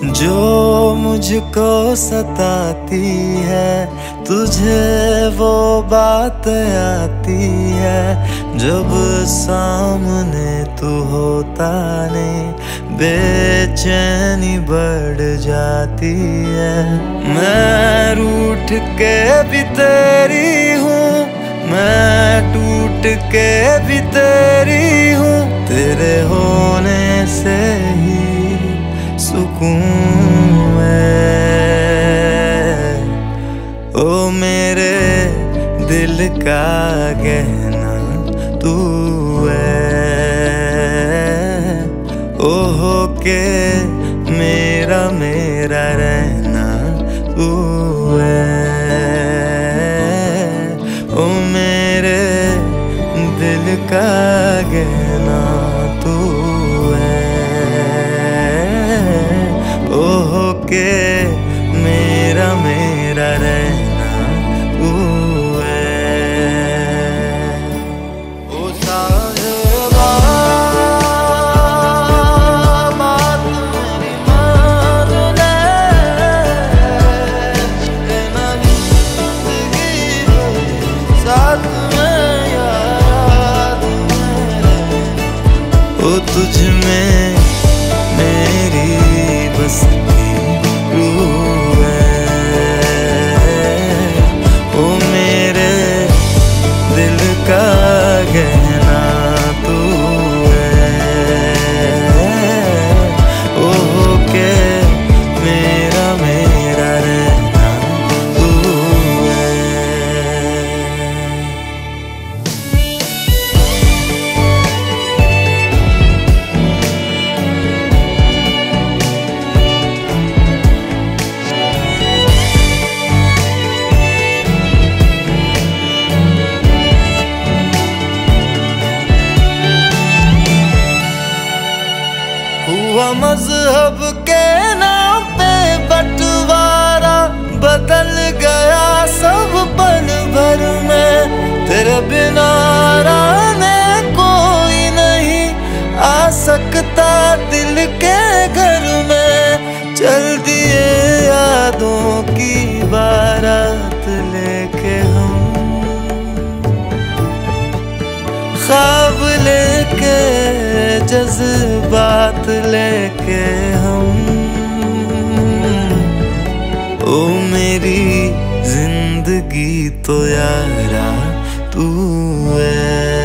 जो मुझको सताती है तुझे वो बात आती है, जब सामने तू होता नहीं बेचैनी बढ़ जाती है। मैं रूठ के भी तेरी हूँ, मैं टूट के भी तेरी हूँ, तेरे होने से ही सुकून है। ओ मेरे दिल का गहना तू है, ओ हो के मेरा रहना तू है। ओ मेरे दिल का गहना तू है, ओ हो के मेरा रहना तू है। ओ साहिबा बात मेरी मान ले, ना जिंदगी साथ में याद में। ओ तुझ में मेरी बसती रूह है, ओ मेरे दिल का गहना तू है, ओ के मेरा रहना तू है। हुआ मजहब के नाम पे बंटवारा, बदल गया सब पल भर में, तेरे बिना रहने कोई नहीं आ सकता दिल के घर में। चल दिए यादों की बारात लेके हम, ख्वाब लेके जज्बात लेके हम, ओ मेरी जिंदगी तो यारा तू है।